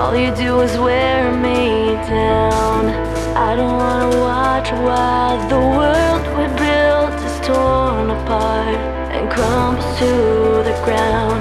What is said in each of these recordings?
All you do is wear me down. I don't wanna watch while the world we built is torn apart and crumbles to the ground.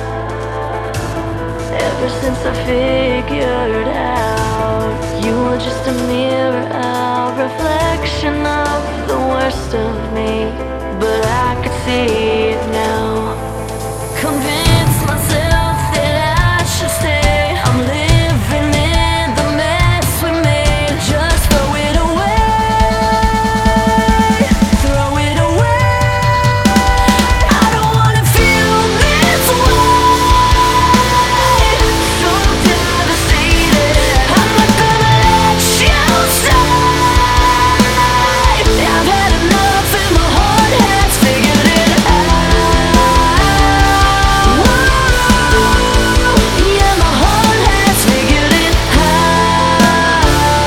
Ever since I figured out you were just a mirror, a reflection of the worst of me, but I could see it now. Convince myself that I should stay. I'm living in the mess we made. Just throw it away. Throw it away. I don't wanna feel this way. So devastated. I'm not gonna let you stay. I've had enough and my heart has figured it out. Yeah, my heart has figured it out.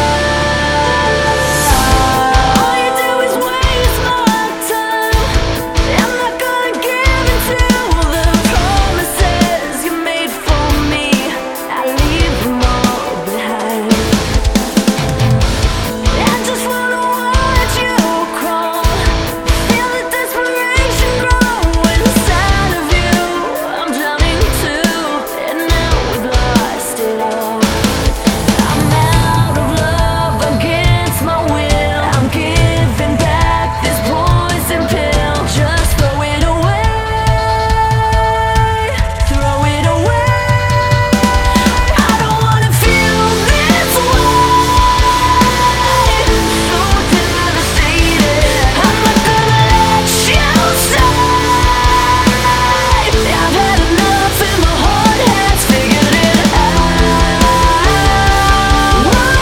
All you do is waste my time. I'm not gonna give into the promises you made for me. I leave them all behind. I just wanna watch you crawl. Feel the desperation grow inside of you. I'm drowning too, and now we've lost it all. I'm out of love against my will. I'm giving back this poison pill. Just throw it away. Throw it away. I don't wanna feel this way. So devastated. I'm not gonna let you stay. I've had enough and my heart has figured it out.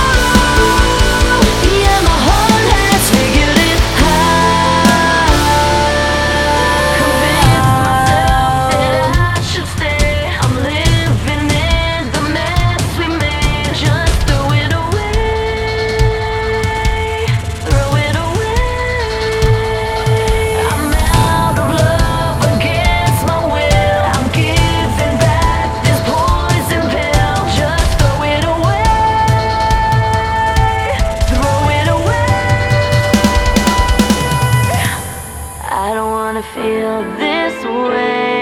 Yeah, my heart has figured it out. Convince myself that I should stay. I'm living in the mess we made. Just throw it away. Throw it away. I'm out of love against my will. I'm giving back this poison pill. Just throw it away. Throw it away. I don't wanna feel this way.